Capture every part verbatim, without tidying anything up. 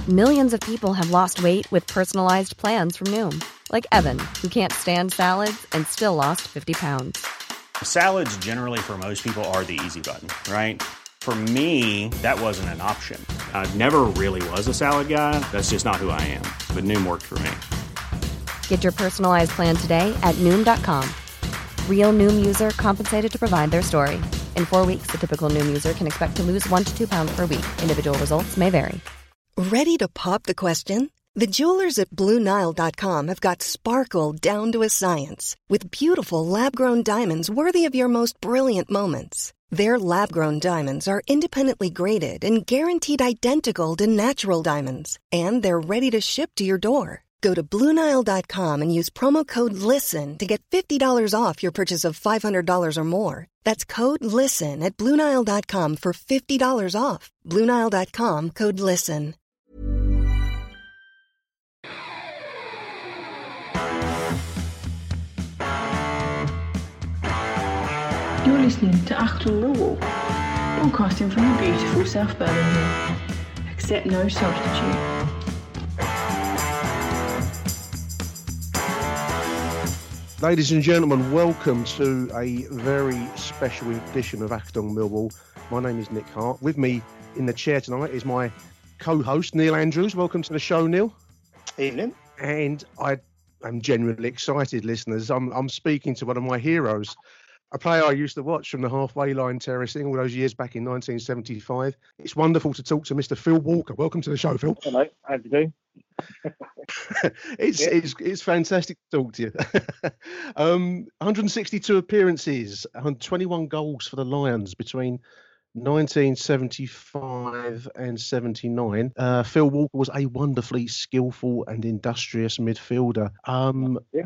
Millions of people have lost weight with personalized plans from Noom. Like Evan, who can't stand salads and still lost fifty pounds. Salads generally for most people are the easy button, right? For me, that wasn't an option. I never really was a salad guy. That's just not who I am. But Noom worked for me. Get your personalized plan today at Noom dot com. Real Noom user compensated to provide their story. In four weeks, the typical Noom user can expect to lose one to two pounds per week. Individual results may vary. Ready to pop the question? The jewelers at Blue Nile dot com have got sparkle down to a science with beautiful lab-grown diamonds worthy of your most brilliant moments. Their lab-grown diamonds are independently graded and guaranteed identical to natural diamonds, and they're ready to ship to your door. Go to Blue Nile dot com and use promo code LISTEN to get fifty dollars off your purchase of five hundred dollars or more. That's code LISTEN at Blue Nile dot com for fifty dollars off. Blue Nile dot com, code LISTEN. You're listening to Achtung Millwall, broadcasting from the beautiful South Birmingham. Accept no substitute. Ladies and gentlemen, welcome to a very special edition of Achtung Millwall. My name is Nick Hart. With me in the chair tonight is my co-host, Neil Andrews. Welcome to the show, Neil. Evening. And I am genuinely excited, listeners. I'm, I'm speaking to one of my heroes, a player I used to watch from the halfway line terracing all those years back in nineteen seventy-five. It's wonderful to talk to Mister Phil Walker. Welcome to the show, Phil. Hello, how do you do? it's, yeah. it's it's fantastic to talk to you. um, one hundred sixty-two appearances, twenty-one goals for the Lions between nineteen seventy-five and seventy-nine. Uh, Phil Walker was a wonderfully skillful and industrious midfielder. Um, yeah.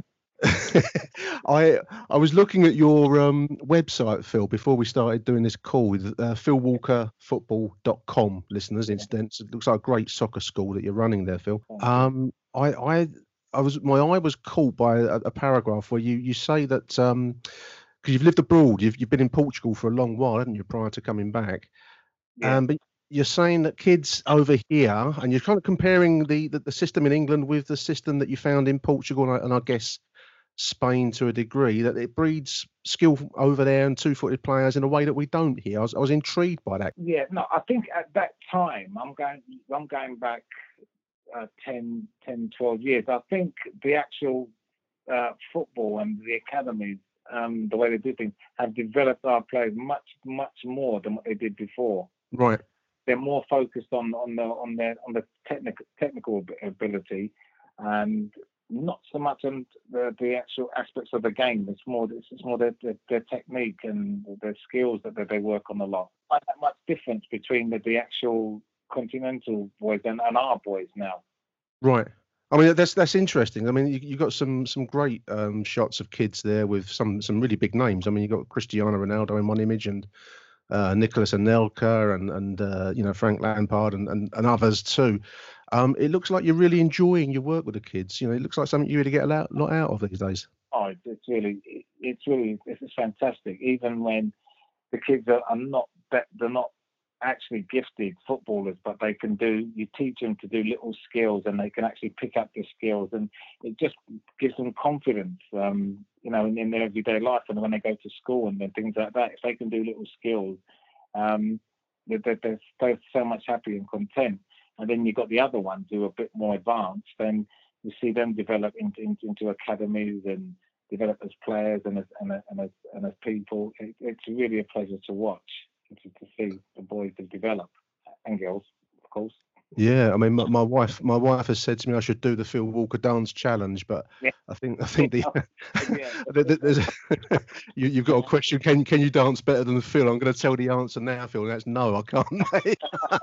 I I was looking at your um, website, Phil, before we started doing this call with uh, phil walker football dot com, listeners. Incidents. It looks like a great soccer school that you're running there, Phil. Um, I I I was my eye was caught by a, a paragraph where you you say that um, because you've lived abroad, you've you've been in Portugal for a long while, haven't you, prior to coming back? Yeah. Um, but you're saying that kids over here, and you're kind of comparing the, the, the system in England with the system that you found in Portugal, and I, and I guess Spain to a degree, that it breeds skill over there and two-footed players in a way that we don't here. I was, I was intrigued by that. Yeah, no, I think at that time, I'm going, I'm going back uh, ten, ten, twelve years. I think the actual uh, football and the academies, um, the way they do things, have developed our players much, much more than what they did before. Right. They're more focused on on the on their on the technical technical ability, and not so much on the, the actual aspects of the game. It's more it's, it's more their, their, their technique and their skills that, that they work on a lot. Not that much difference between the, the actual continental boys and, and our boys now. Right. I mean, that's that's interesting. I mean, you you got some some great um, shots of kids there with some some really big names. I mean, you got Cristiano Ronaldo in one image, and uh, Nicolas Anelka, and and uh, you know, Frank Lampard, and, and, and others too. Um, it looks like you're really enjoying your work with the kids. You know, it looks like something you really get a lot, lot out of these days. Oh, it's really, it's really, it's fantastic. Even when the kids are, are not, they're not actually gifted footballers, but they can do. You teach them to do little skills, and they can actually pick up the skills, and it just gives them confidence. Um, you know, in, in their everyday life, and when they go to school and things like that, if they can do little skills, um, they're, they're, they're so much happy and content. And then you've got the other ones who are a bit more advanced, then you see them develop into, into, into academies and develop as players and as and as, and as, and as people. It, it's really a pleasure to watch, to, to see the boys to develop, and girls, of course. Yeah, I mean, my, my wife, my wife has said to me I should do the Phil Walker dance challenge, but yeah. I think I think the, yeah. there's you, you've got a question. Can can you dance better than Phil? I'm going to tell the answer now, Phil. That's no, I can't. Mate.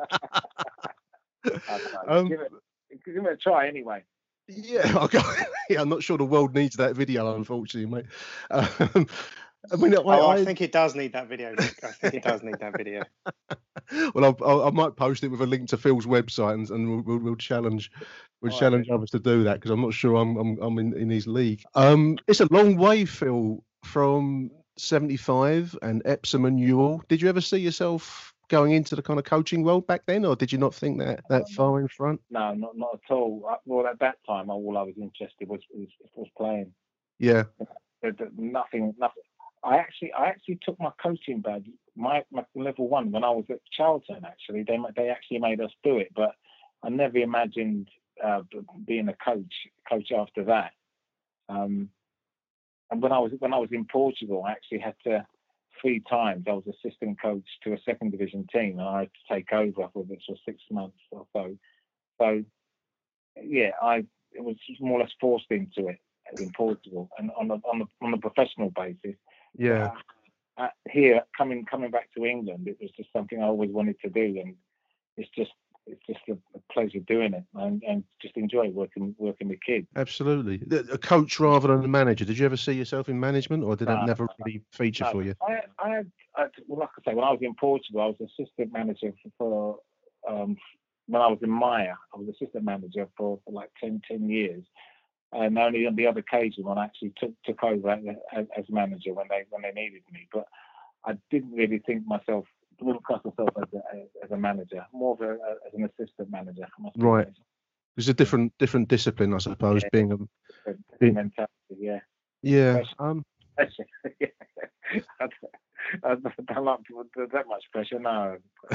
um, give, it, give it a try anyway. Yeah, okay. yeah, I'm not sure the world needs that video, unfortunately, mate. Um, I mean, I, oh, I, I think it does need that video. Nick. I think it does need that video. Well, I'll, I'll, I might post it with a link to Phil's website, and, and we'll, we'll, we'll challenge, we'll All challenge right. others to do that, because I'm not sure I'm I'm, I'm in, in his league. Um, it's a long way, Phil, from seventy-five and Epsom and Ewell. Did you ever see yourself going into the kind of coaching world back then, or did you not think that that Um, far in front? No, not not at all. I- Well, at that time, all I was interested was was, was playing. Yeah. There- there- Nothing, nothing. I actually, I actually took my coaching badge, my, my level one, when I was at Charlton. Actually, they ma- they actually made us do it, but I never imagined uh, b- being a coach coach after that. Um, and when I was when I was in Portugal, I actually had to three times. I was assistant coach to a second division team, and I had to take over for this for six months or so. So yeah, I it was more or less forced into it in Portugal, and on a on a on a professional basis. Yeah. Uh, uh, here, coming coming back to England, it was just something I always wanted to do, and it's just it's just a, a pleasure doing it, and, and just enjoy working working with kids. Absolutely. The- A coach rather than a manager. Did you ever see yourself in management, or did that No, never really feature no, for you? I, I, had, I had- well, like I say, when I was in Portugal, I was assistant manager for, for um, when I was in Maya, I was assistant manager for, for like ten, ten years. And only on the other occasion when I actually took took over as, as manager when they when they needed me. But I didn't really think myself, wouldn't class myself as a, as a manager, more of a, as an assistant manager. I must be Right. honest. It's a different different discipline, I suppose. Yeah. Being a Different being, mentality, yeah. yeah. Pressure. Um. Pressure. I don't I don't like that much pressure, no.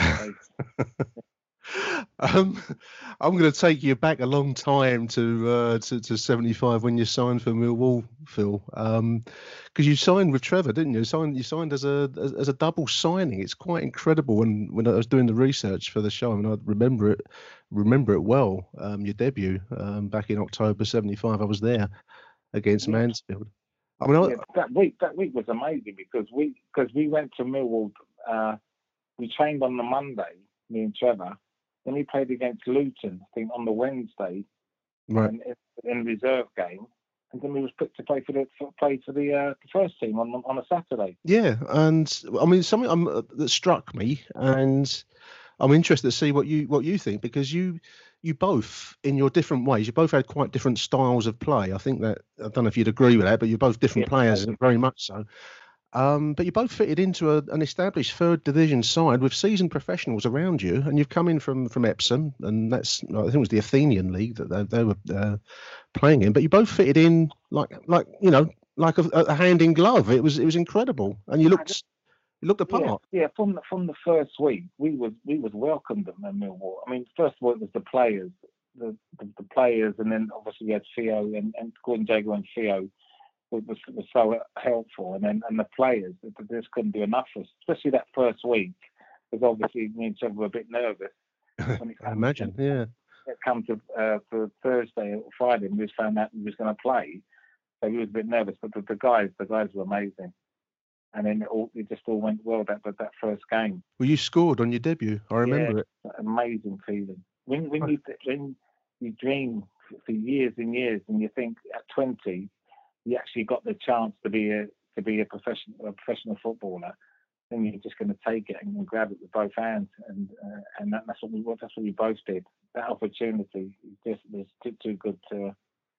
um, I'm going to take you back a long time to uh, to, to seventy-five when you signed for Millwall, Phil. Um, because you signed with Trevor, didn't you? You signed you signed as a as, as a double signing. It's quite incredible. When when I was doing the research for the show, I mean, I remember it remember it well. Um, your debut um, back in October seventy-five. I was there against Yeah. Mansfield. I mean, I, Yeah, that week that week was amazing because we because we went to Millwall. Uh, we trained on the Monday, me and Trevor. Then we played against Luton, I think, on the Wednesday, right. in, in the reserve game. And then we was picked to play for the for, play for the, uh, the first team on on a Saturday. Yeah, and I mean something um, uh, that struck me, and I'm interested to see what you what you think, because you you both, in your different ways, you both had quite different styles of play. I think that, I don't know if you'd agree with that, but you're both different Yeah, players, totally. very much so. Um, but you both fitted into a, an established third division side with seasoned professionals around you, and you've come in from from Epsom, and that's, I think it was the Athenian League that they, they were uh, playing in. But you both fitted in like like you know like a, a hand in glove. It was it was incredible, and you looked you looked Yeah, apart. yeah. From the, from the first week, we was we was welcomed at Millwall. I mean, first of all, it was the players, the the, the players, and then obviously we had Theo and, and Gordon Jago and Theo was, was was so helpful, and then and the players, they just couldn't do enough for us, especially that first week, because obviously me and Trevor were a bit nervous when it I came, imagine, yeah. it come to uh, for Thursday or Friday, and we just found out we was going to play, so we was a bit nervous. But the, the guys, the guys were amazing. And then it, all, it just all went well that that first game. Well, you scored on your debut. I remember yeah, it. Amazing feeling. When when you when you dream for years and years, and you think at twenty you actually got the chance to be a to be a professional a professional footballer, then you're just going to take it and grab it with both hands, and uh, and that, that's what we that's what we both did. That opportunity just was too, too good to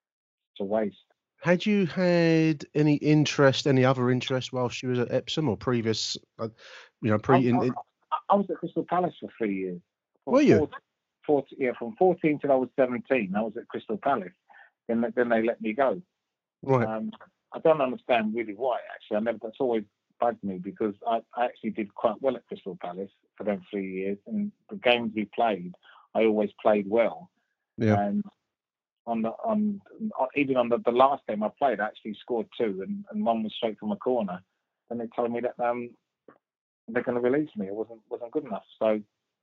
to waste. Had you had any interest, any other interest whilst you was at Epsom or previous, uh, you know, pre? I, In, I, in, I was at Crystal Palace for three years. were you? fourteen, yeah, from fourteen till I was seventeen, I was at Crystal Palace. Then, then they let me go. Right. Um, I don't understand really why. Actually, I never. That's always bugged me because I, I actually did quite well at Crystal Palace for them three years, and the games we played, I always played well. Yeah. And on the on, on even on the, the last game I played, I actually scored two, and, and one was straight from a corner. And they told me that um, they're going to release me. It wasn't wasn't good enough. So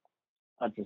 I just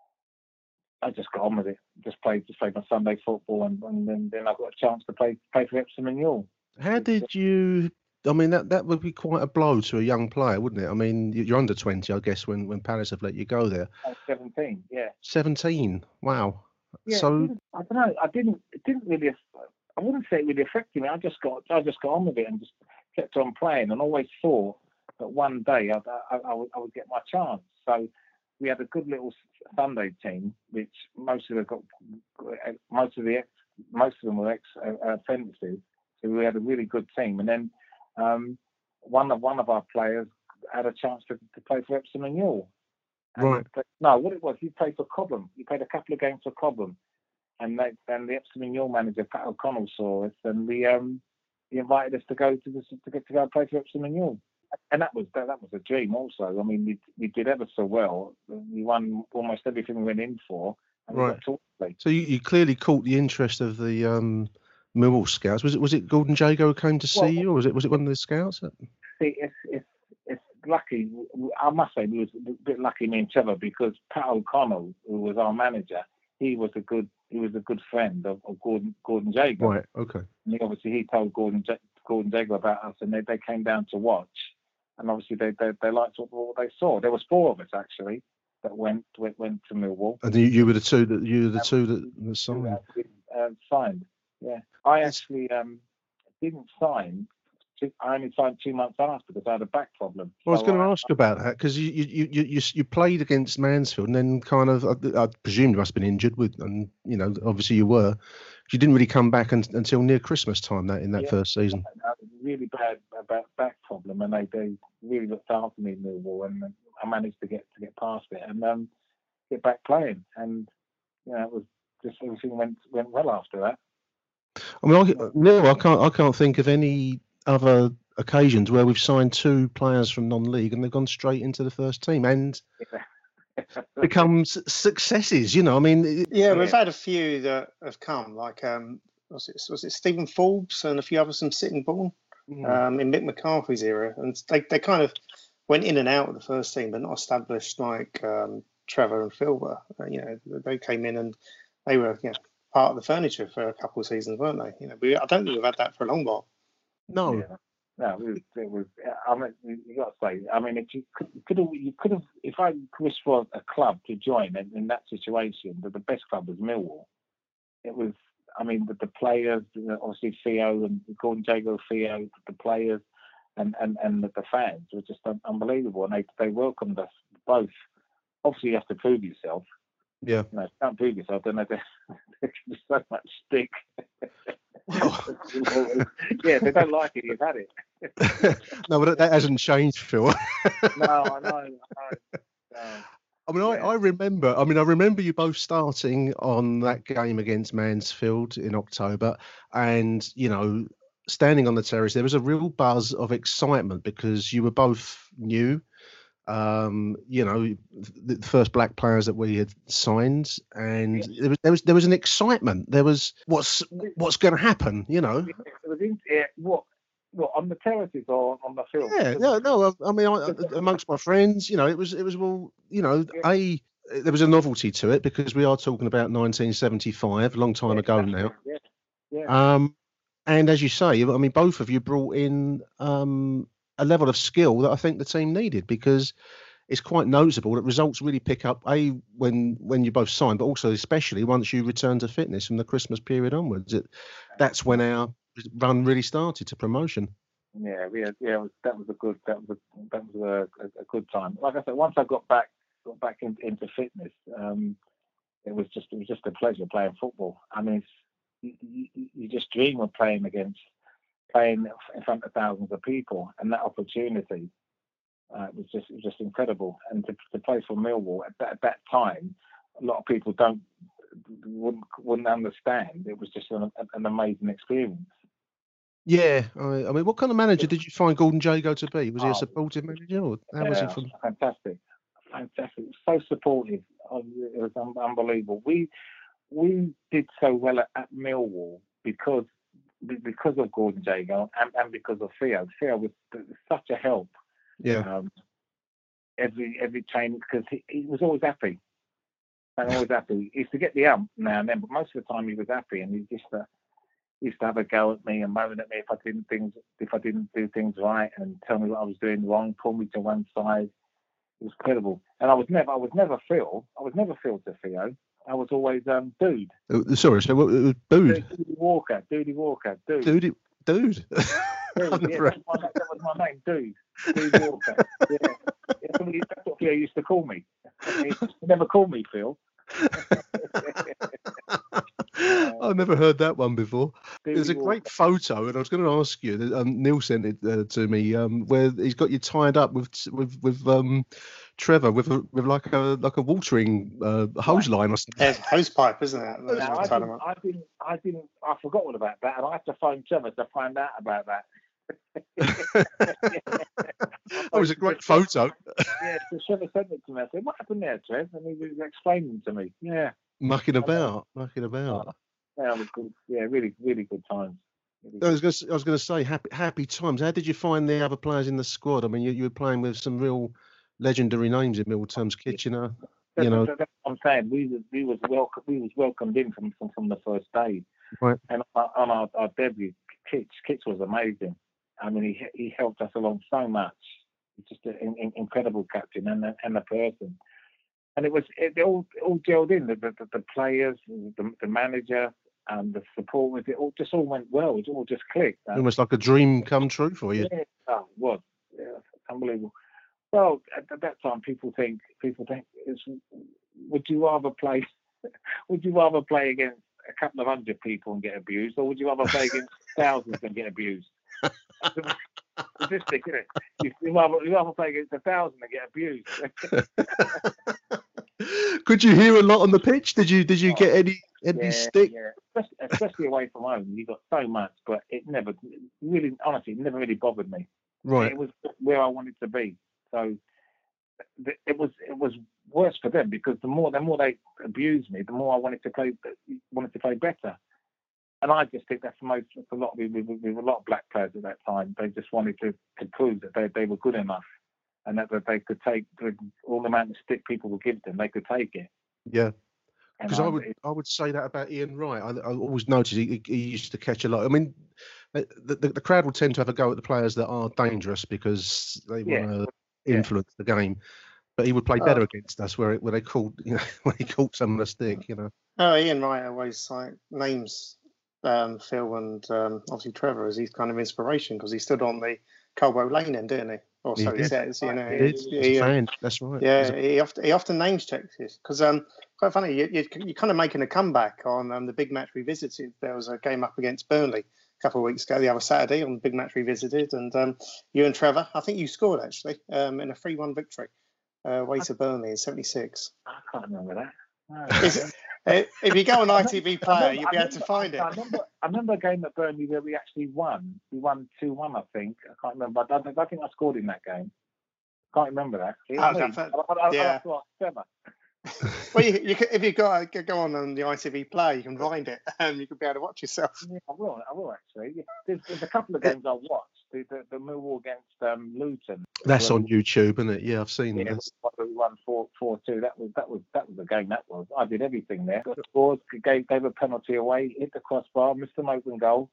I just got on with it. Just played just played my Sunday football, and, and then, then I got a chance to play play for Epsom and Ewell. How did you? I mean, that, that would be quite a blow to a young player, wouldn't it? I mean, you're under twenty, I guess, when, when Palace have let you go there. I was seventeen, yeah. seventeen. Wow. Yeah, So I don't know. I didn't. It didn't really. I wouldn't say it really affected me. I just got. I just got on with it and just kept on playing, and always thought that one day I, I, I, would, I would get my chance. So we had a good little Sunday team, which most of the got most of the ex, most of them were ex uh, offensive. So we had a really good team, and then um, one of one of our players had a chance to, to play for Epsom and Ewell. And Right. but, no, what it was, he played for Cobham. He played a couple of games for Cobham, and they, and the Epsom Ewell manager Pat O'Connell saw us, and we um he invited us to go to the, to get to go and play for Epsom Ewell. And that was that, that was a dream also. I mean, we, we did ever so well. We won almost everything we went in for, and Right. we got to play. So you, you clearly caught the interest of the um, Millwall scouts. Was it was it Gordon Jago who came to see Well, you, or was it was it one of the scouts? See, it's it's it's lucky. I must say, we was a bit lucky, me and Trevor, because Pat O'Connell, who was our manager, he was a good he was a good friend of, of Gordon Gordon Jago. Right. Okay. And he, obviously, he told Gordon J- Gordon Jago about us, and they, they came down to watch. And obviously, they they, they liked what, what they saw. There was four of us actually that went went, went to Millwall. And you, you were the two that you were the two that, that signed. Uh, signed. Yeah, I actually um, didn't sign. Two, I only signed two months after because I had a back problem. Well, I was So going to ask about that because you, you you you you played against Mansfield and then kind of I, I presume you must have been injured with and you know obviously you were. You didn't really come back un, until near Christmas time that in that yeah, first season. I had a really bad about back problem, and they, they really looked after me in Millwall, and I managed to get to get past it and um, get back playing, and you know it was just everything went went well after that. I mean, I, no, I can't I can't think of any other occasions where we've signed two players from non-league and they've gone straight into the first team and become s- successes. You know, I mean, it, Yeah, we've had a few that have come, like um, was it was it Stephen Forbes and a few others from Sittingbourne um, in Mick McCarthy's era, and they they kind of went in and out of the first team, but not established like um, Trevor and Phil were. Uh, you know, they came in and they were you know, part of the furniture for a couple of seasons, weren't they? You know, we, I don't think we've had that for a long while. no. Yeah. No, it was, it was. I mean, you got to say. I mean, if you could, could have, you could have. If I wished for a club to join in, in that situation, the, the best club was Millwall. It was. I mean, the, the players, you know, obviously Theo and Gordon Jago, Theo, the players, and and and the, the fans were just un- unbelievable, and they they welcomed us both. Obviously, you have to prove yourself. Yeah. You know, if you can't prove yourself, then there, there can be so much stick. Yeah, if they don't like it, you've had it. No, but that, that hasn't changed, Phil. No, I know. I know. No. I mean, I, Yeah. I remember. I mean, I remember you both starting on that game against Mansfield in October, and you know, standing on the terrace. There was a real buzz of excitement because you were both new. Um, you know, the the first black players that we had signed, and there was there was there was an excitement. There was what's what's going to happen. You know. It was in, yeah, what, what on the terraces or on the field? Yeah, no, no. I, I mean, I, amongst my friends, you know, it was, it was well, you know, a there was a novelty to it because we are talking about nineteen seventy-five, a long time ago now. Yeah, yeah. Um, and as you say, I mean, both of you brought in um a level of skill that I think the team needed because it's quite noticeable that results really pick up a when when you both sign, but also especially once you return to fitness from the Christmas period onwards. It, that's when our run really started to promotion. Yeah, yeah, yeah. It was, that was a good. That was a, that was a, a, a good time. Like I said, once I got back got back in, into fitness, um, it was just it was just a pleasure playing football. I mean, it's, you, you, you just dream of playing against playing in front of thousands of people, and that opportunity uh, was just it was just incredible. And to, to play for Millwall at that, at that time, a lot of people don't wouldn't wouldn't understand. It was just an, an amazing experience. Yeah, I, I mean, what kind of manager did you find Gordon Jago to be? Was he a Oh, supportive manager, or how was Yeah, he from? fantastic, fantastic. So supportive. Oh, it was un- unbelievable. We we did so well at, at Millwall because because of Gordon Jago and, and because of Theo. Theo was such a help. Yeah, Um, every every training because he, he was always happy. And always happy. He used to get the ump now and then, but most of the time he was happy, and he just uh, he used to have a go at me and moan at me if I didn't things if I didn't do things right, and tell me what I was doing wrong, pull me to one side. It was incredible. And I was never I was never Phil. I was never Phil to Theo. I was always um dude. Uh, sorry, so what? Uh, dude, Doody Walker, Doody Walker, dude. dude, it- dude. Dude, I've yeah, never- that, was my, that was my name, dude. Dude Walker. Yeah. Yeah, somebody, that's what Theo used to call me. He never called me Phil. I've never heard that one before. There's a Dudy great photo, and I was going to ask you. that, Um, Neil sent it uh, to me, um, where he's got you tied up with with with um, Trevor with a with like a like a watering uh, hose line or something. Yeah, it's a hose pipe, isn't it? No, I didn't, I didn't, I didn't, I forgot all about that, and I had to phone Trevor to find out about that. That was a great photo. Yeah, so Trevor sent it to me. I said, "What happened there, Trev?" And he was explaining to me. Yeah, mucking about, mucking about. Oh, yeah, it was good. Yeah, really, really good times. Really I was going to, I was going to say happy, happy times. How did you find the other players in the squad? I mean, you, you were playing with some real legendary names in Middle Thames Kitchener. You know, that's what I'm saying. We was we was welcome. We was welcomed in from from, from the first day. Right. And on our, our, our debut, Kitch, Kitch was amazing. I mean, he he helped us along so much. He's just an in, incredible captain and a, and a person. And it was it all it all gelled in. The the, the players, the, the manager, and the support. It all just all went well. It all just clicked. Almost like a dream come true for you. Yeah, oh, it was. Yeah, unbelievable. Well, at, at that time, people think people think is would you rather play would you rather play against a couple of hundred people and get abused, or would you rather play against thousands and get abused? Statistic, isn't it? You, you, rather, you rather play against a thousand and get abused. Could you hear a lot on the pitch? Did you did you oh, get any any yeah, stick? Yeah, especially, especially away from home, you got so much, but it never really, honestly, it never really bothered me. Right, it was where I wanted to be. So it was it was worse for them because the more the more they abused me, the more I wanted to play wanted to play better. And I just think that's most a lot. We with a lot of black players at that time. They just wanted to, to prove that they, they were good enough, and that, that they could take all the amount of stick people would give them. They could take it. Yeah. Because I would I would say that about Ian Wright. I, I always noticed he, he used to catch a lot. I mean, the, the, the crowd will tend to have a go at the players that are dangerous because they yeah. want to influence yeah. the game. But he would play better oh. against us where it, where they called you know when he caught some of the stick. You know. Oh, Ian Wright always like names um, Phil and um, obviously Trevor as his kind of inspiration because he stood on the Coldwell Lane end, didn't he? Or so he, he says, you know. He did. He, um, That's right. Yeah, he often he often names checks this because um, quite funny. You, you you're kind of making a comeback on um, the big match we visited. There was a game up against Burnley a couple of weeks ago, the other Saturday on the big match we visited, and um, you and Trevor, I think you scored actually um, in a three one victory uh, away to Burnley in seventy-six. I can't remember that. No. it, if you go on I T V Player, remember, you'll be able to find it. I remember, I remember a game at Burnley where we actually won. We won two one, I think. I can't remember. I don't, I don't think I scored in that game. Can't remember that. Oh, that I, I, yeah. I, I, I well, you, you can, if you go go on on the I T V Player, you can find it, and you can be able to watch yourself. Yeah, I will. I will actually. Yeah. There's, there's a couple of games I watched. The, the, the Millwall against um, Luton. That's on YouTube, isn't it? Yeah, I've seen yeah, this. We won four four two. That was that was that was the game. That was. I did everything there. Got scores, gave gave a penalty away, hit the crossbar, missed an open goal.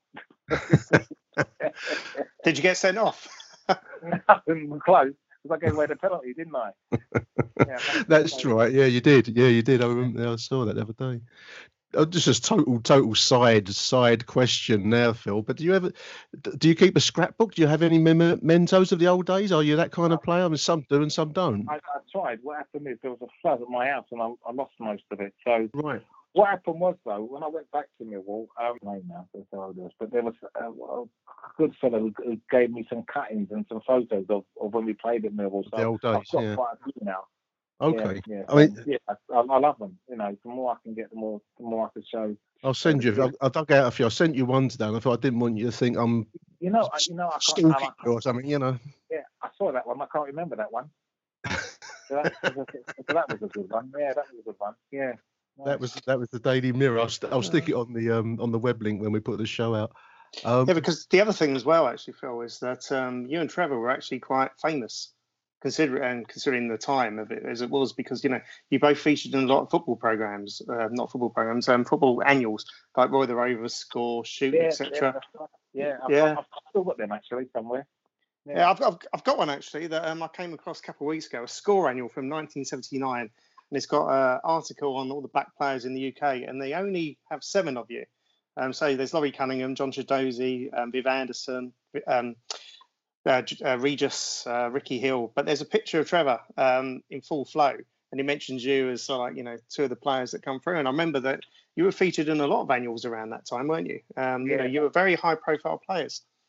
Did you get sent off? Nothing close. Because I gave away the penalty, didn't I? Yeah, that's right. Yeah, you did. Yeah, you did. I remember. I saw that the other day. Oh, just a total, total side, side question now, Phil. But do you ever, do you keep a scrapbook? Do you have any mementos of the old days? Are you that kind of player? I mean, some do and some don't. I, I tried. What happened is there was a flood at my house, and I, I lost most of it. So right. What happened was though, when I went back to Millwall, um, no, now that's how it is. But there was a, a good fellow who, who gave me some cuttings and some photos of, of when we played at Millwall. So the old days, I've got yeah. quite a few now. Okay. Yeah, yeah. I mean, yeah, I, I love them. You know, the more I can get, the more, the more I can show. I'll send you. I, I dug out a few. I sent you one today. And I thought I didn't want you to think I'm, you know, I, you know, I stalking I, I, or something. You know. Yeah, I saw that one. I can't remember that one. so, that, so that was a good one. Yeah, that was a good one. Yeah. Nice. That was that was the Daily Mirror. I'll, st- I'll stick it on the um on the web link when we put the show out. Um, yeah, because the other thing as well, actually, Phil, is that um, you and Trevor were actually quite famous. Considering and considering the time of it as it was, because you know you both featured in a lot of football programs, uh, not football programs, um, football annuals like Roy the Rovers, Score, Shoot, yeah, et cetera. Yeah, yeah, I've, yeah. I've, I've still got them actually somewhere. Yeah, yeah I've, I've I've got one actually that um, I came across a couple of weeks ago, a Score annual from nineteen seventy-nine, and it's got an article on all the black players in the U K, and they only have seven of you. Um, so there's Laurie Cunningham, John Chidozie, um, Viv Anderson. Um, Uh, uh, Regis, uh, Ricky Hill, but there's a picture of Trevor um, in full flow, and he mentions you as uh, like you know two of the players that come through. And I remember that you were featured in a lot of annuals around that time, weren't you? Um, yeah. You know, you were very high-profile players.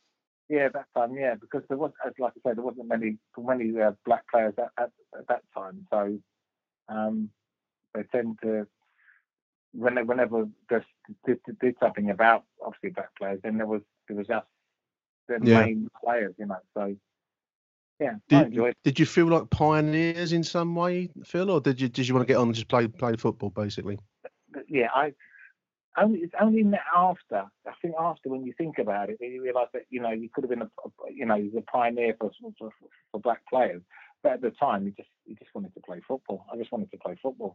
Yeah, that time, yeah, because there was, as like I said, there wasn't many many uh, black players at, at, at that time, so um, they tend to when they, whenever they did, did something about obviously black players, then there was there was just the Yeah. main players, you know. So yeah, I Did, enjoyed it. did you feel like pioneers in some way, Phil, or did you did you want to get on and just play play football basically? But yeah, I only it's only after I think after when you think about it, you realise that you know you could have been a, a you know a pioneer for, for for black players, but at the time you just you just wanted to play football. I just wanted to play football.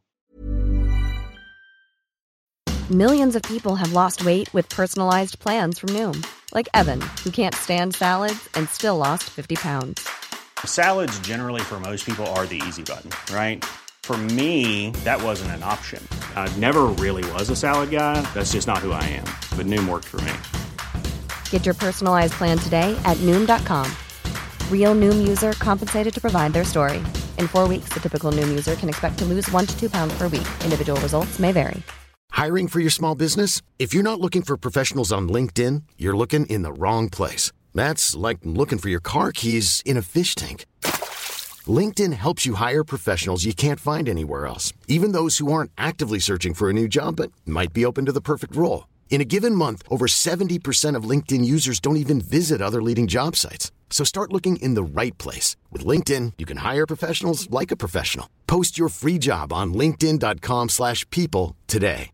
Millions of people have lost weight with personalized plans from Noom, like Evan, who can't stand salads and still lost fifty pounds. Salads generally for most people are the easy button, right? For me, that wasn't an option. I never really was a salad guy. That's just not who I am. But Noom worked for me. Get your personalized plan today at Noom dot com. Real Noom user compensated to provide their story. In four weeks, the typical Noom user can expect to lose one to two pounds per week. Individual results may vary. Hiring for your small business? If you're not looking for professionals on LinkedIn, you're looking in the wrong place. That's like looking for your car keys in a fish tank. LinkedIn helps you hire professionals you can't find anywhere else, even those who aren't actively searching for a new job but might be open to the perfect role. In a given month, over seventy percent of LinkedIn users don't even visit other leading job sites. So start looking in the right place. With LinkedIn, you can hire professionals like a professional. Post your free job on linkedin dot com slash people today.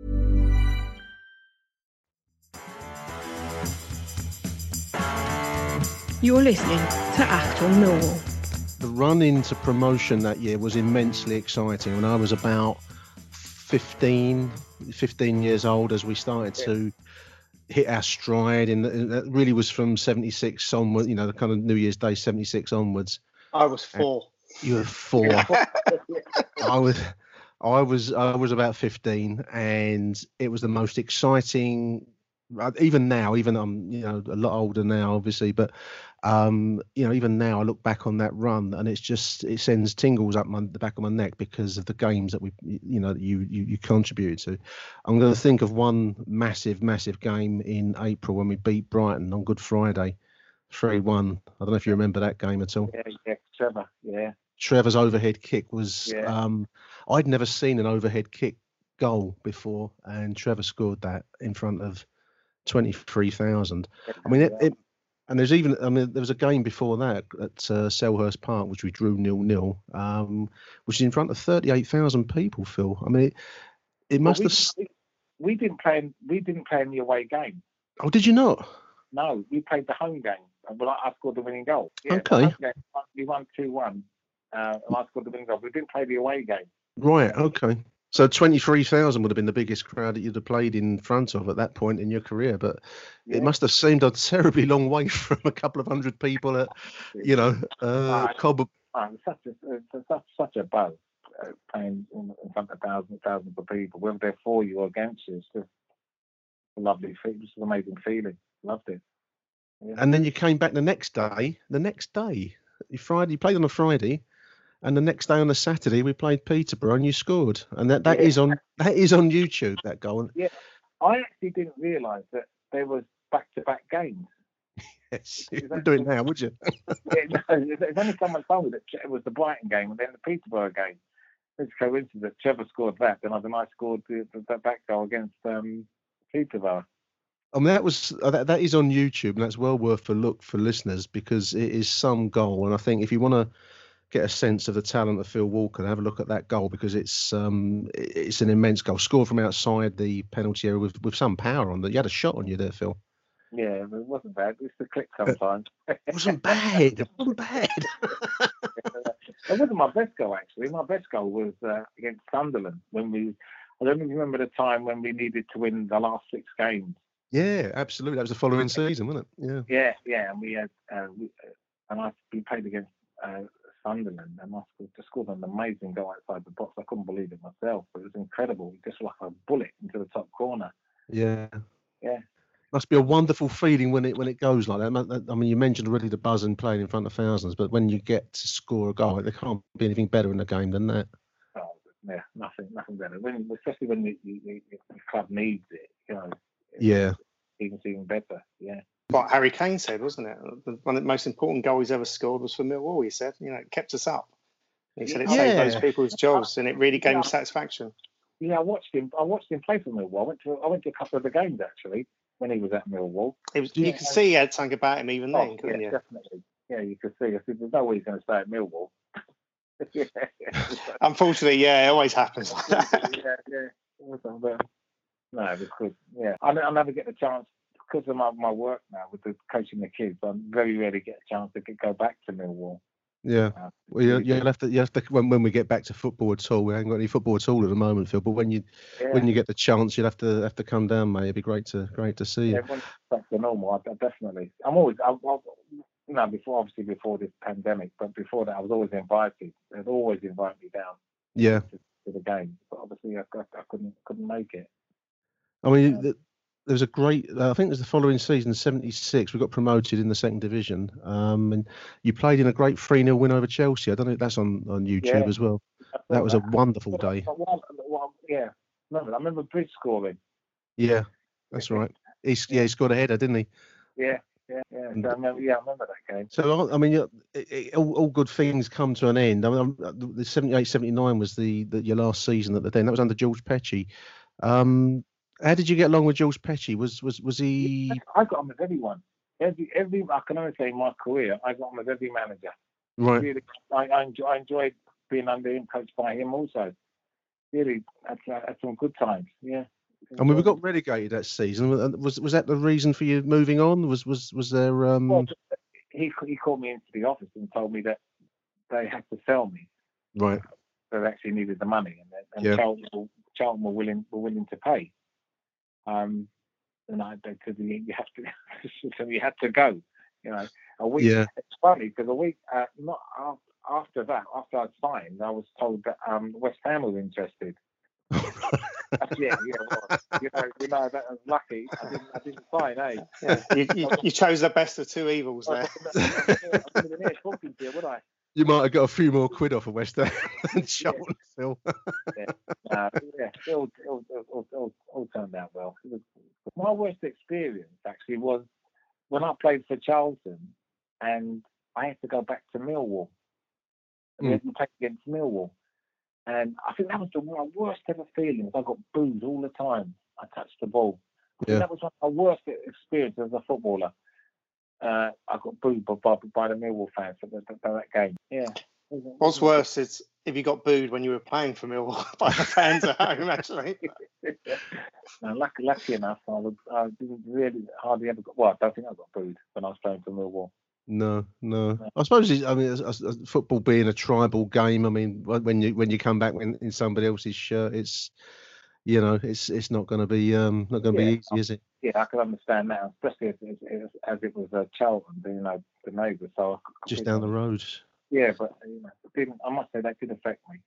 You're listening to Achtung Millwall. The run into promotion that year was immensely exciting. When I was about fifteen, fifteen years old, as we started to hit our stride, and that really was from seventy-six onward, you know, the kind of New Year's Day seventy-six onwards. I was four. You were four. I was, I was, I was about fifteen, and it was the most exciting. Even now, even I'm, you know, a lot older now, obviously, but um, you know, even now, I look back on that run, and it's just it sends tingles up my, the back of my neck because of the games that we, you know, you you, you contributed to. I'm going to think of one massive, massive game in April when we beat Brighton on Good Friday, three one. I don't know if you remember that game at all. Yeah, yeah, Trevor, yeah. Trevor's overhead kick was, Yeah. um, I'd never seen an overhead kick goal before, and Trevor scored that in front of twenty-three thousand. I mean, it, it, and there's even, I mean, there was a game before that at uh, Selhurst Park, which we drew nil nil, um, which is in front of thirty-eight thousand people, Phil. I mean, it, it must Well, have. we, we didn't play. In, we didn't play in the away game. Oh, did you not? No, we played the home game. Well, I, I scored the winning goal. Yeah, Okay. the home game, we won two one, uh, and I scored the winning goal. We didn't play the away game. Right. Okay. So twenty-three thousand would have been the biggest crowd that you'd have played in front of at that point in your career, but Yeah. it must have seemed a terribly long way from a couple of hundred people at, you know, uh, Right. Cobb. Oh, it's such a it's such, such a buzz uh, playing in, in front of thousands thousands of people, whether they're for you or against you. It's just a lovely feeling. It's an amazing feeling. Loved it. Yeah. And then you came back the next day. The next day, you Friday, you played on a Friday, and the next day on a Saturday we played Peterborough, and you scored. And that, that Yeah. is on that is on YouTube. That goal. I actually didn't realise that there was back-to-back games. Yes, you wouldn't do it now, would you? Yeah, no, there's only someone told me that it was the Brighton game and then the Peterborough game. It's a coincidence that Trevor scored that, and then I scored the, the, the back goal against um, Peterborough. I mean, that was uh, that, that is on YouTube, and that's well worth a look for listeners because it is some goal. And I think if you want to get a sense of the talent of Phil Walker, have a look at that goal because it's um it- it's an immense goal, scored from outside the penalty area with with some power on that. You had a shot on you there, Phil. Yeah, it wasn't bad. It's the click sometimes. It wasn't bad. It wasn't bad. It wasn't my best goal, actually. My best goal was uh, against Sunderland when we. I don't even remember the time when we needed to win the last six games. Yeah, absolutely. That was the following season, wasn't it? Yeah. Yeah, yeah, and we had, uh, we, uh, and I we played against uh, Sunderland, and I scored, just scored an amazing goal outside the box. I couldn't believe it myself. It was incredible, just like a bullet into the top corner. Yeah. Yeah. Must be a wonderful feeling when it when it goes like that. I mean, you mentioned already the buzz and playing in front of thousands, but when you get to score a goal, there can't be anything better in the game than that. Oh, yeah, nothing, nothing better. When, especially when the, the, the club needs it, you know. Yeah. Even even better. Yeah. what Harry Kane said, wasn't it? The, one of the most important goal he's ever scored was for Millwall. He said, you know, it kept us up. He said it Yeah. saved those people's jobs, and it really gave him satisfaction. Yeah, I watched him. I watched him play for Millwall. I went to I went to a couple of the games actually when he was at Millwall. It was, you could see he had something about him even then, Oh, couldn't yeah, you? definitely. Yeah, you could see. I said, there's no way he's going to stay at Millwall. yeah. Unfortunately, yeah, it always happens like that. yeah, yeah. But, no, because yeah, I, I never get the chance because of my, my work now with the coaching the kids. I very rarely get a chance to get, go back to Millwall. Yeah, uh, well, you, you'll have to. You have to when, when we get back to football at all. We haven't got any football at all at the moment, Phil. But when you yeah. when you get the chance, you'll have to have to come down, mate. It'd be great to great to see you. Yeah, when back to normal, I, I definitely. I'm always. I, I, you know, before obviously before this pandemic, but before that, I was always invited. They'd always invite me down. Yeah. To, to the game, but obviously I, I, I couldn't couldn't make it. I mean, um, the, there was a great. Uh, I think it was the following season, seventy-six. We got promoted in the second division, um, and you played in a great three nil win over Chelsea. I don't know if that's on, on YouTube yeah. as well. That was that. a wonderful well, day. Well, well, yeah, remember, I remember Bridge scoring. Yeah, that's right. He yeah, he scored a header, didn't he? Yeah. Yeah, yeah, so I remember, yeah, I remember that game. So, I mean, it, it, all, all good things come to an end. I mean, the seventy-eight seventy-nine was the, the your last season at the Den. That was under George Petchey. Um, how did you get along with George Petchey? Was was was he? I got on with everyone. Every every I can only say in my career, I got on with every manager. Right. Really, I, I, enjoy, I enjoyed being under him, coached by him also. Really, had, had some good times. Yeah. I mean, we got relegated that season. Was was that the reason for you moving on? Was was was there? Um... Well, he he called me into the office and told me that they had to sell me. Right. They actually needed the money, and, and yeah. Charlton, Charlton were willing were willing to pay. Um, and I because you have to, so you had to go. You know, a week. Yeah. It's funny because a week uh, not after that, after I'd signed, I was told that um, West Ham were interested. yeah, yeah, well, you know, you know, that was lucky. I didn't, I didn't sign, eh? Yeah, you, you, you chose the best of two evils there. I wouldn't have been here talking to you, would I? You might have got a few more quid off of West Ham than Charlton, yeah. Phil. yeah, uh, yeah, it all, it all, it all, it all, all turned out well. It was, my worst experience actually was when I played for Charlton, and I had to go back to Millwall. And we had to play against Millwall. And I think that was the my worst ever feeling. I got booed all the time. I touched the ball. I yeah. That was my worst experience as a footballer. Uh, I got booed by, by, by the Millwall fans for, the, for that game. Yeah. What's worse is if you got booed when you were playing for Millwall by the fans at home, actually. Now, lucky, lucky enough, I, was, I didn't really hardly ever got. Well, I don't think I got booed when I was playing for Millwall. No, no. I suppose it's, I mean, as, as football being a tribal game. I mean, when you when you come back in, in somebody else's shirt, it's you know, it's it's not going to be um not going to yeah, be easy, is it? Yeah, I can understand that, especially as, as, as it was a Charlton, you know, the neighbour. So I just down the road. Yeah, but you know, it didn't, I must say that did affect me.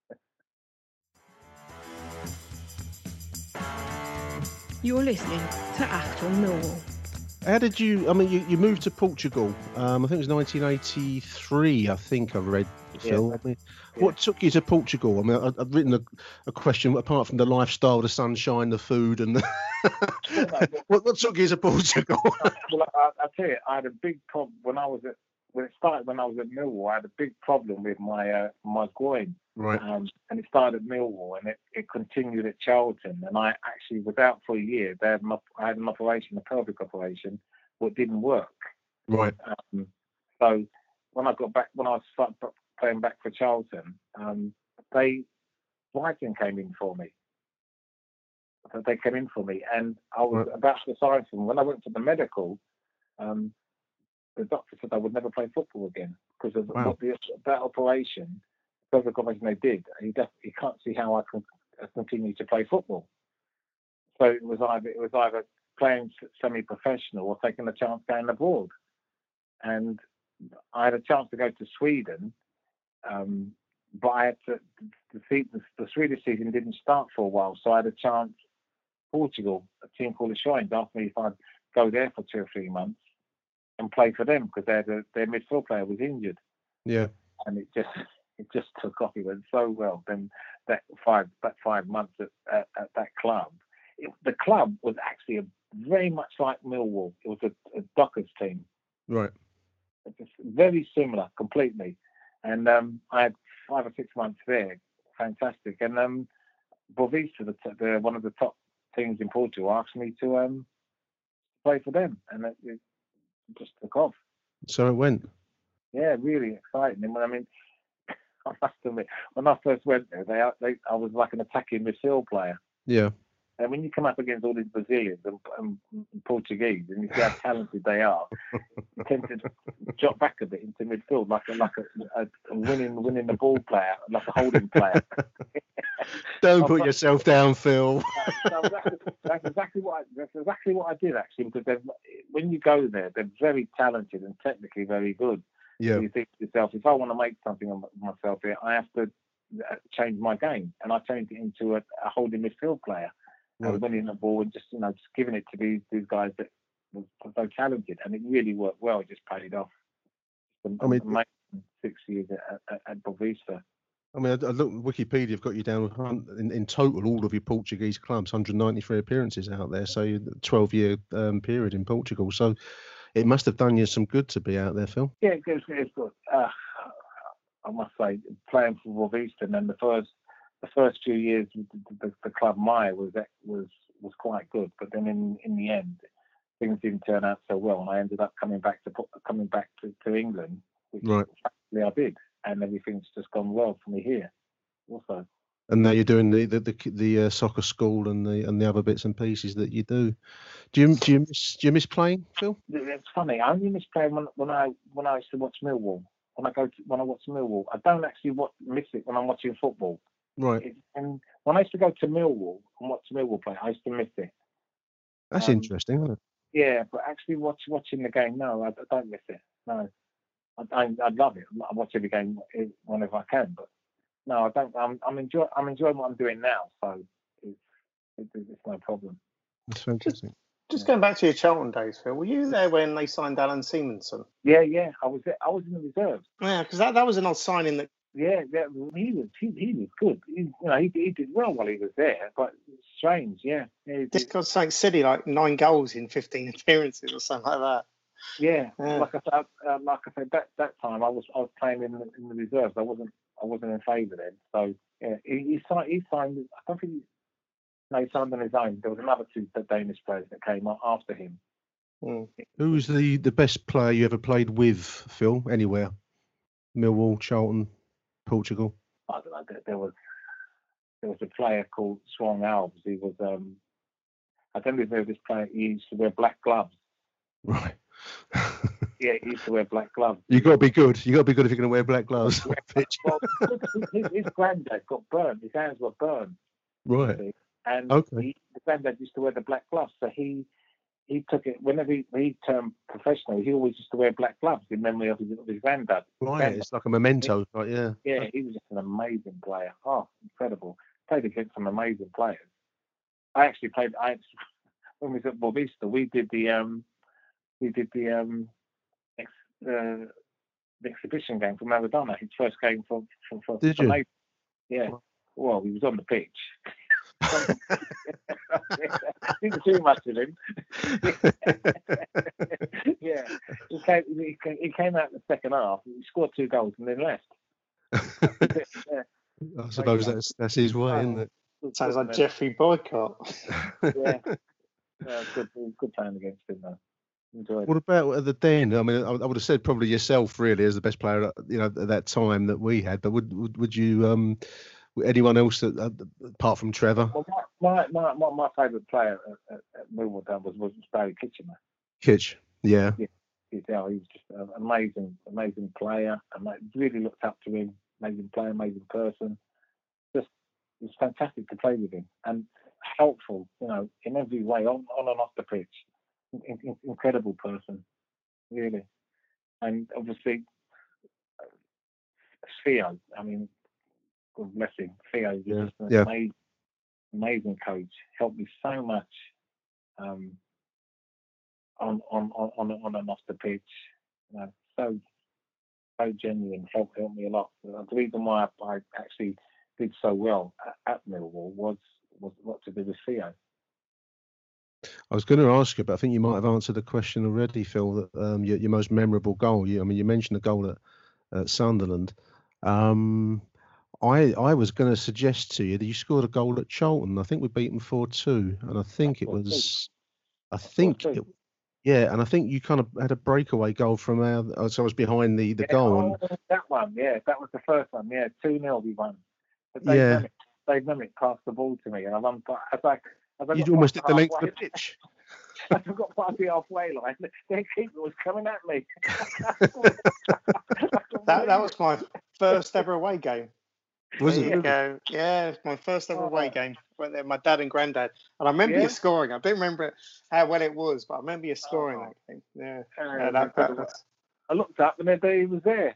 You're listening to Achtung Millwall. How did you? I mean, you, you moved to Portugal. Um, I think it was nineteen eighty-three. I think I read, Phil. Yeah. I mean, Yeah. What took you to Portugal? I mean, I, I've written a, a question apart from the lifestyle, the sunshine, the food, and the what, what took you to Portugal? Well, I, I tell you, I had a big problem when I was at when it started when I was at Millwall. I had a big problem with my uh, my groin. Right. Um, and it started at Millwall, and it, it continued at Charlton. And I actually was out for a year. They had an op- I had an operation, a pelvic operation, but didn't work. Right. Um, so when I got back, when I started playing back for Charlton, um, they Brighton came in for me. So they came in for me, and I was Right. about to sign for them. When I went to the medical, um, the doctor said I would never play football again because of Wow. what the, that operation. The operation they did, he definitely he can't see how I can continue to play football. So it was either it was either playing semi-professional or taking a chance going abroad. And I had a chance to go to Sweden, um, but I had to the, the, the Swedish season didn't start for a while, so I had a chance. Portugal, a team called the Shrines, asked me if I'd go there for two or three months and play for them because their their midfield player was injured. Yeah. And it just. It just took off. It went so well. Then that five that five months at, at, at that club, it, the club was actually a very much like Millwall. It was a, a Dockers team. Right. Just very similar, completely. And um, I had five or six months there. Fantastic. And um, Boavista, the, the one of the top teams in Portugal, asked me to um, play for them, and it, it just took off. So it went. Yeah, really exciting. And I mean, I must admit, when I first went there, they, they I was like an attacking midfield player. Yeah. And when you come up against all these Brazilians and, and, and Portuguese, and you see how talented they are, you tend to drop back a bit into midfield, like a like a, a, a winning winning the ball player, like a holding player. Don't put yourself down, Phil. that's, exactly, that's exactly what I, that's exactly what I did actually, because when you go there, they're very talented and technically very good. Yeah. So you think to yourself, if I want to make something of myself here, I have to change my game, and I changed it into a, a holding midfield player. Right. And winning the ball and just, you know, just giving it to these these guys that were so talented, and it really worked well. It just paid off. I mean, six years at, at, at Boavista. I mean, I, I look Wikipedia have got you down in, in total all of your Portuguese clubs, one hundred ninety-three appearances out there. So twelve year um, period in Portugal. So it must have done you some good to be out there, Phil. Yeah, it was, it was good. Uh, I must say, playing for Boavista, and then the first. The first few years, the, the, the club Maya was was was quite good, but then in, in the end, things didn't turn out so well, and I ended up coming back to coming back to, to England, which right. actually I did, and everything's just gone well for me here, also. And now you're doing the the the, the uh, soccer school and the and the other bits and pieces that you do. Do you do you miss do you miss playing, Phil? It's funny. I only miss playing when when I when I used to watch Millwall. When I go to, when I watch Millwall, I don't actually watch, miss it when I'm watching football. Right. It, and when I used to go to Millwall and watch Millwall play, I used to miss it. That's um, interesting, isn't it? Yeah, but actually watch, watching the game, no, I, I don't miss it. No, I, I, I love it. I watch every game whenever I can, but no, I don't. I'm, I'm enjoy, I'm enjoying what I'm doing now, so it's, it's, it's no problem. That's fantastic. Just going back to your Charlton days, Phil, were you there when they signed Alan Simonson? Yeah, yeah, I was there. I was in the reserves. Yeah, because that, that was an odd signing that. Yeah, yeah, he was he, he was good. He, you know, he, he did well while he was there, but it's strange, yeah. yeah This got something silly, like nine goals in fifteen appearances or something like that. Yeah, yeah. like I said, uh, like I said, that, that time I was I was playing in the, in the reserves. I wasn't I wasn't in favour then. So yeah, he, he signed. He signed. I don't think he, no, he signed on his own. There was another two Danish players that came after him. Mm. Who was the, the best player you ever played with, Phil? Anywhere? Millwall, Charlton, Portugal. I don't know. There, there was there was a player called Swan Alves. He was um. I don't know if there was this player. He used to wear black gloves. Right. Yeah, he used to wear black gloves. You got to be good. You got to be good if you're going to wear black gloves. Well, his, his granddad got burned. His hands were burned. Right. And okay. he, the granddad used to wear the black gloves, so he he took it whenever he, he turned professional. He always used to wear black gloves in memory of his, of his granddad. Right, granddad. It's like a memento. Right, yeah. Yeah, he was just an amazing player. Oh, incredible! Played against some amazing players. I actually played. I actually, when we was at Boavista, we did the um, we did the um, ex, uh, the exhibition game for Maradona. His first game for for, for Did for you? Naples. Yeah. Well, he was on the pitch. Didn't do much with him. Yeah, he came, he, he came out in the second half. He scored two goals and then left. Yeah. I suppose that's that's his way, isn't it? Sounds like Jeffrey Boycott. Yeah, yeah, good, good playing against him though. Enjoyed what about at the Den? I mean, I, I would have said probably yourself really as the best player, you know, at that time that we had. But would would, would you um, anyone else that uh, apart from Trevor? Well, my my my, my favourite player at, at, at Millwall was was Barry Kitchener. Kitch, yeah. Yeah, yeah, he was just an amazing, amazing player. I really looked up to him. Amazing player, amazing person. Just it was fantastic to play with him and helpful, you know, in every way, on, on and off the pitch. In, in, incredible person, really. And obviously, Theo, I mean, God bless him. Theo was yeah. just an yeah. amazing, amazing coach. Helped me so much um, on, on, on, on, on and off the pitch. You know, so, so genuine. Helped, helped me a lot. The reason why I, I actually did so well at, at Millwall was, was what to do with Theo. I was going to ask you, but I think you might have answered the question already, Phil. That um, your, your most memorable goal. You, I mean, you mentioned the goal at, at Sunderland. Um, I I was going to suggest to you that you scored a goal at Charlton. I think we beat them four two, and I think it was. I think it, yeah, and I think you kind of had a breakaway goal from our. So I was behind the the yeah, goal. Oh, that one, yeah, that was the first one. Yeah, two nil we won. But they Yeah. They Nemec passed the ball to me, and I run. As I, as I You got almost past did the length of halfway- the pitch. I got past the halfway line. Their keeper was coming at me. That that was my first ever away game. Was there it you really? go. Yeah, my first ever away Oh. game. Went there, my dad and granddad, and I remember Yeah? you scoring. I don't remember it, how well it was, but I remember you scoring Oh. that game. Yeah, Uh, yeah that, that was. I looked up and there he was there.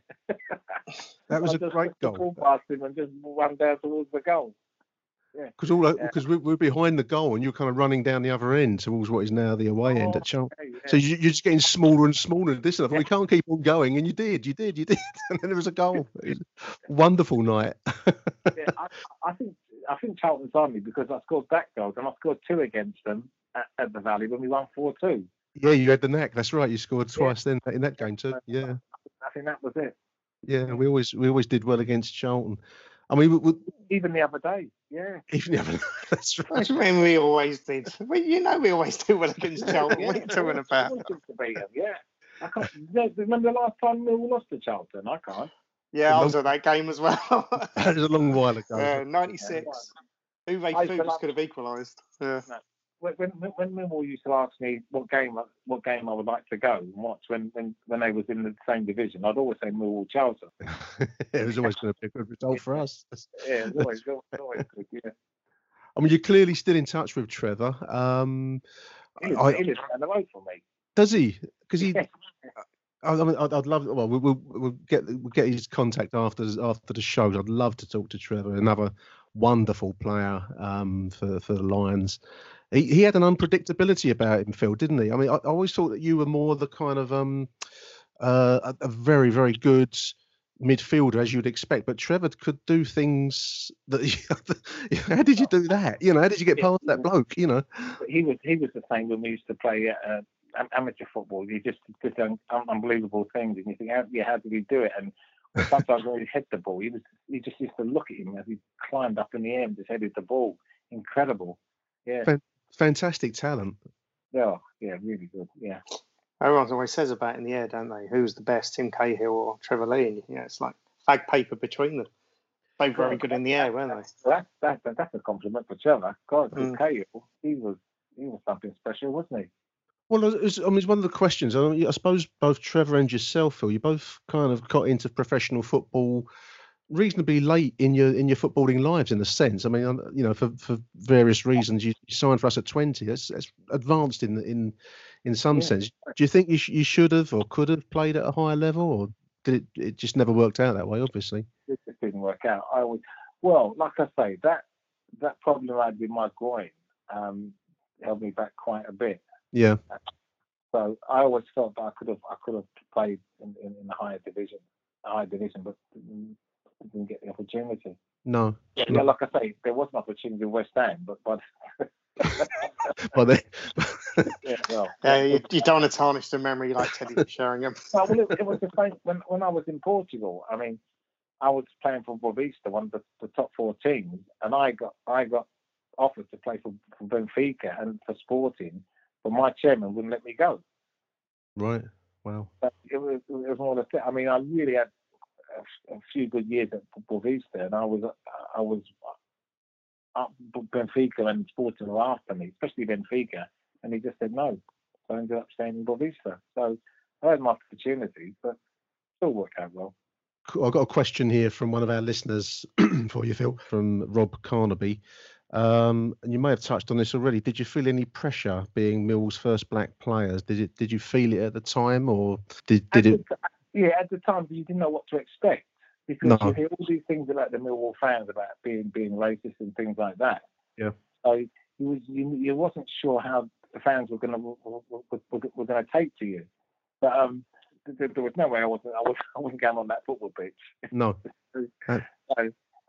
That was I a just great took the goal. ball past him and just run down towards the goal. Because all because we we're behind the goal and you're kind of running down the other end towards what is now the away end at Charlton. Okay, yeah. So you, you're just getting smaller and smaller. This and I thought, we can't keep on going, and you did, you did, you did, and then there was a goal. It was a wonderful night. yeah, I, I think I think Charlton's on me because I scored that goal and I scored two against them at, at the Valley when we won four two. Yeah, you had the knack. That's right. You scored twice then in that game too. Yeah, I think that was it. yeah. We always we always did well against Charlton. I mean, we, we, Even the other day, yeah. even the that's right. What do you mean we always did? Well, you know we always do well against Charlton. yeah, What are you talking about? always used to beat them, yeah. I can't. Yeah, remember the last time we lost to Charlton? I can't. Yeah, I was at that game as well. That was a long while ago. uh, ninety-six. Uwe I feel Fuchs like- could have equalised. Yeah. When when when Millwall used to ask me what game what game I would like to go and watch when when when they was in the same division, I'd always say Millwall Charlton. It was always going to be a good result for us. Yeah, it was always, always, always good. Yeah. I mean, you're clearly still in touch with Trevor. Um, He lives, I- he lives down the road from me. Does he? Because he. Yeah. I I mean, I'd, I'd love. Well, we'll, we'll we'll get we'll get his contact after after the show. I'd love to talk to Trevor, another wonderful player um, for for the Lions. He he had an unpredictability about him, Phil, didn't he? I mean, I, I always thought that you were more the kind of um, uh, a, a very very good midfielder as you'd expect, but Trevor could do things that. How did you do that? You know, how did you get past that bloke? You know, But he was he was the same when we used to play uh, am- amateur football. He just did un- un- unbelievable things, and you think, how, yeah, how did he do it? And sometimes when he hit the ball, he was he just used to look at him as he climbed up in the air and just headed the ball. Incredible, yeah, Fan- fantastic talent. yeah, yeah, really good, yeah. Everyone always says about in the air, don't they? Who's the best, Tim Cahill or Trevor Lee? And yeah, it's like fag paper between them. Both very good in the air, weren't they? Well, that's that's that's a compliment for Trevor. God, Mm. Cahill, he was he was something special, wasn't he? Well, it's, I mean, it's one of the questions. I, mean, I suppose both Trevor and yourself, Phil, you both kind of got into professional football reasonably late in your in your footballing lives, in a sense. I mean, um, you know, for, for various reasons, you, you signed for us at twenty. That's, that's advanced in in in some Yeah. sense. Do you think you sh- you should have or could have played at a higher level, or did it? It just never worked out that way, obviously. It just didn't work out. I was well, like I say, that that problem I had with my groin um, held me back quite a bit. Yeah. So I always felt that I could have I could have played in, in, in the higher division, a higher division, but didn't, didn't get the opportunity. No. Yeah, no. like I say, there was an opportunity with West Ham, but but Well, they, yeah, well, Yeah, you, you don't want to tarnish the memory like Teddy Sheringham. well, well, it, it was the same when when I was in Portugal. I mean, I was playing for Boavista, one of the, the top four teams, and I got I got offered to play for, for Benfica and for Sporting, but my chairman wouldn't let me go. right. Wow. But it was it was more the thing. I mean, I really had a, a few good years at Boavista, and I was I was up Benfica and Sporting were after me, especially Benfica, and he just said no. So I ended up staying in Boavista. So I had my opportunities, but still worked out well. Cool. I've got a question here from one of our listeners for you, Phil, from Rob Carnaby. Um, and you may have touched on this already. Did you feel any pressure being Mill's first black players? Did it? Did you feel it at the time, or did did At it? the t- yeah, at the time, you didn't know what to expect because No. you hear all these things about the Millwall fans about being being racist and things like that. Yeah. So you was you, you wasn't sure how the fans were going to were, were, were going to take to you, but um, there, there was no way I wasn't I was I wasn't going on that football pitch. No. So, and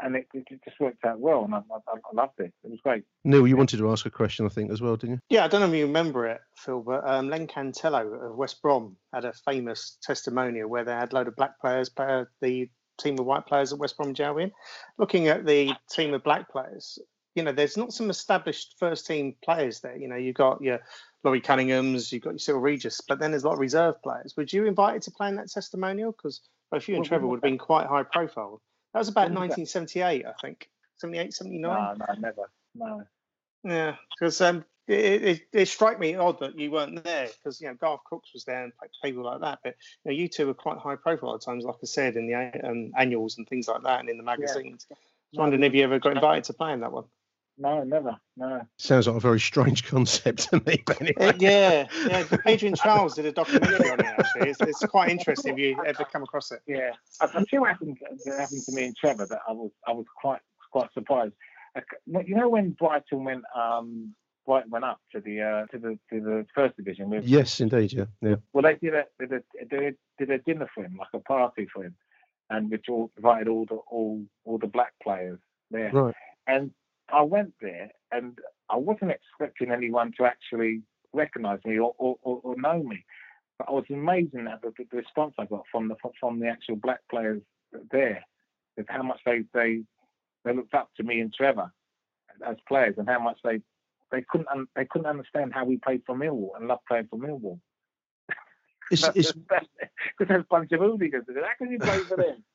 and it, it just worked out well, and I, I, I loved it. It was great. Neil, you wanted to ask a question, I think, as well, didn't you? Yeah, I don't know if you remember it, Phil, but um, Len Cantello of West Brom had a famous testimonial where they had a load of black players play the team of white players at West Bromwich Albion. Looking at the team of black players, you know, there's not some established first team players there. You know, you've got your Laurie Cunninghams, you've got your Cyril Regis, but then there's a lot of reserve players. Would you invite it to play in that testimonial? Because both you and Well, Trevor would have been quite high profile. That was about When was that? nineteen seventy-eight, I think. seventy-eight, seventy-nine? No, no, never. No. Yeah, because um, it, it, it struck me odd that you weren't there because, you know, Garth Crooks was there and people like that. But, you know, you two were quite high profile at times, like I said, in the um, annuals and things like that and in the magazines. Yeah. I was wondering if you ever got invited to play in that one. No, never. No. Sounds like a very strange concept to me, but anyway. Uh, yeah, yeah. Adrian Charles did a documentary on it, actually. It's, it's quite interesting if you ever come across it. Yeah. I, I feel what happened, happened to me and Trevor that I was I was quite quite surprised. You know when Brighton went um Brighton went up to the uh, to the to the first division with, Yes, indeed, yeah. yeah. Well, they did a did a, did a did a dinner for him, like a party for him, and which all invited all the all all the black players there. Right. And I went there, and I wasn't expecting anyone to actually recognise me or, or, or, or know me. But I was amazed at the, the response I got from the from the actual black players there, with how much they they they looked up to me and Trevor as players, and how much they they couldn't un, they couldn't understand how we played for Millwall and loved playing for Millwall. It's, it's, because there's a bunch of hooligans. How can you play for them?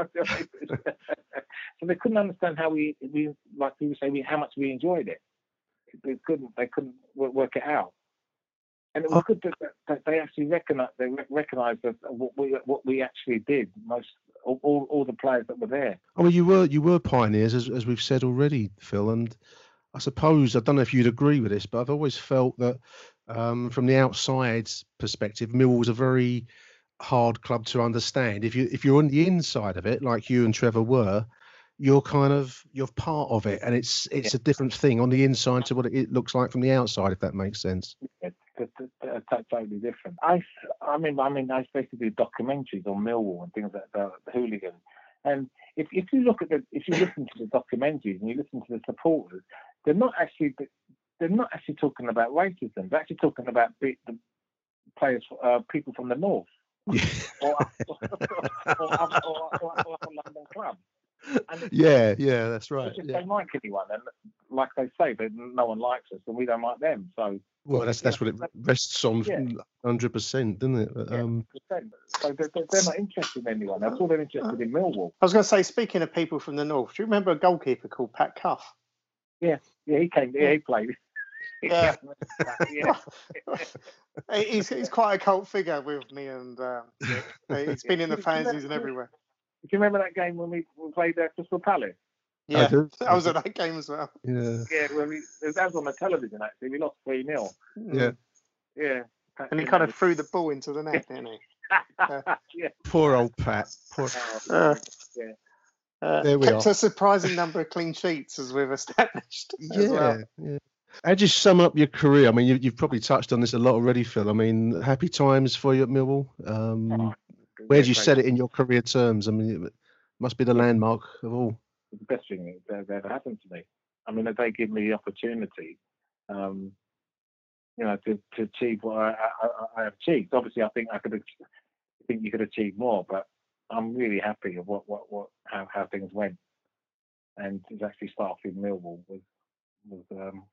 So they couldn't understand how we, we like people say, we, how much we enjoyed it. They couldn't, they couldn't work it out. And it was good that, that they actually recognised, they recognised that what we what we actually did. Most all, all, all the players that were there. I mean, you were you were pioneers, as as we've said already, Phil. And I suppose I don't know if you'd agree with this, but I've always felt that um, from the outside perspective, Millwall's a very hard club to understand. If you if you're on the inside of it, like you and Trevor were, you're kind of you're part of it, and it's it's yeah. a different thing on the inside to what it looks like from the outside, if that makes sense. It's, it's, it's totally different. I I mean I mean I used to do documentaries on Millwall and things like that, the hooligans. And if if you look at the if you listen to the documentaries and you listen to the supporters, they're not actually they're not actually talking about racism. They're actually talking about the players, uh, people from the north. Yeah. or, or, or, or, or, or, or London club. And yeah, yeah, that's right. They just yeah. don't like anyone, and like they say, they, no one likes us, and we don't like them. So, well, that's that's know, what it rests on, hundred percent, doesn't it? But, yeah, um, so they're, they're not interested in anyone. That's all they're interested in Millwall. I was going to say, speaking of people from the north, do you remember a goalkeeper called Pat Cuff? Yeah, yeah, he came. Yeah, he played. Yeah, yeah. he's he's quite a cult figure with me, and um, he's been in the fanzines and everywhere. Do you remember that game when we, we played at Crystal Palace? Yeah, I, I was at that game as well. Yeah, yeah, when we that was on the television actually. We lost three nil. Yeah, yeah, and he kind of threw the ball into the net, didn't he? Uh, yeah. Poor old Pat. Poor. Uh, yeah. Uh, there we kept are. a surprising number of clean sheets, as we've established. Yeah, well. yeah. How do you sum up your career? I mean, you, you've probably touched on this a lot already, Phil. I mean, happy times for you at Millwall. Um, oh, where do you set it in your career terms? I mean, it must be the landmark of all. The best thing that ever happened to me. I mean, if they give me the opportunity, um, you know, to, to achieve what I, I, I achieved. Obviously, I think I could. I think you could achieve more, but I'm really happy of what, what, what how, how things went. And to actually start with Millwall was was um,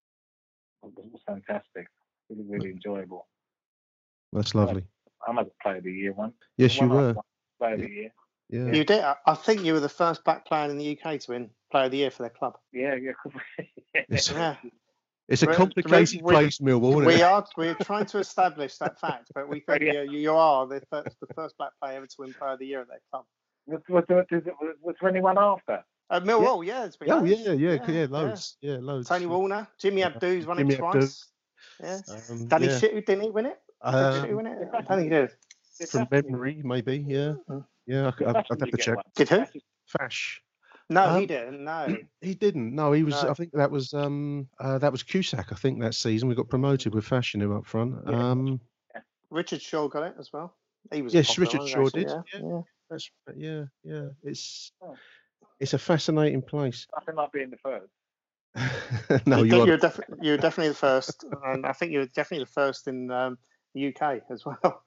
was fantastic. Really, really enjoyable. That's lovely. I'm a player of the year one. Yes, one you were. Player of the year. Yeah. You did. I think you were the first black player in the U K to win Player of the Year for their club. Yeah, yeah. It's, yeah. it's a complicated we, place, Millwall. Isn't we it? are. We're trying to establish that fact, but we think yeah. you, you are the first, the first black player ever to win Player of the Year at their club. Was, was, was, was there anyone after? At Millwall, yeah. yeah, it's been oh loads. yeah, yeah, yeah, yeah, loads, yeah, yeah loads. Tony Warner, Jimmy Abdu's won Jimmy it twice. Abdu. Yeah. Um, Danny yeah. Shittu, didn't he win it? Um, did Shittu win it? I don't think he did. From memory, maybe. Yeah, yeah. I, I'd have to check. Did who? Fash. No, um, he didn't. No, he didn't. No, he was. No. I think that was um uh, that was Cusack. I think that season we got promoted with Fashion who up front. Yeah. Um, Richard Shaw got it as well. He was. Yes, popular, Richard wasn't Shaw he, did. actually? Yeah, Yeah. that's yeah, yeah. It's. Oh. It's a fascinating place. Nothing like being the first. No, you're, you you're, def- you're definitely the first, and I think you're definitely the first in um, the U K as well.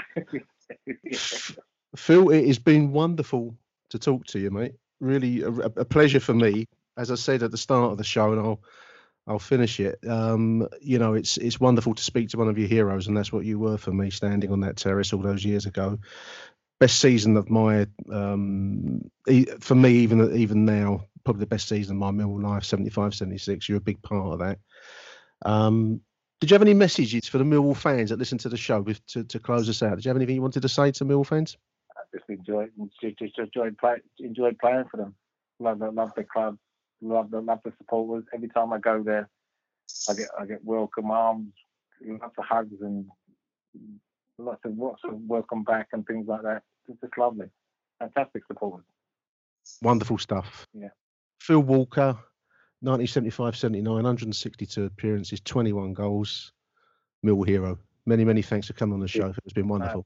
Phil, it has been wonderful to talk to you, mate. Really a, a pleasure for me. As I said at the start of the show, and I'll I'll finish it. Um, you know, it's it's wonderful to speak to one of your heroes, and that's what you were for me, standing on that terrace all those years ago. Best season of my, um, for me, even even now, probably the best season of my Millwall life, seventy-five seventy-six. You're a big part of that. Um, did you have any messages for the Millwall fans that listen to the show with, to, to close us out? Did you have anything you wanted to say to Millwall fans? I just enjoyed, just, just enjoyed, play, enjoyed playing for them. Love, love the club. Love the love the supporters. Every time I go there, I get I get welcome arms, lots of hugs, and lots of lots of welcome back and things like that. It's just lovely, fantastic supporters. Wonderful stuff. Yeah. Phil Walker, nineteen seventy-five seventy-nine, one hundred sixty-two appearances, twenty-one goals. Millwall hero. Many many thanks for coming on the show. It's been wonderful.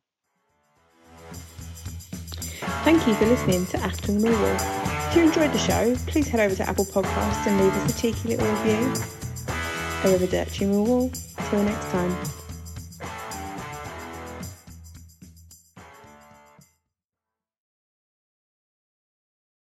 Thank you for listening to Acting Millwall. If you enjoyed the show, please head over to Apple Podcasts and leave us a cheeky little review. Arrivederci Millwall. Till next time.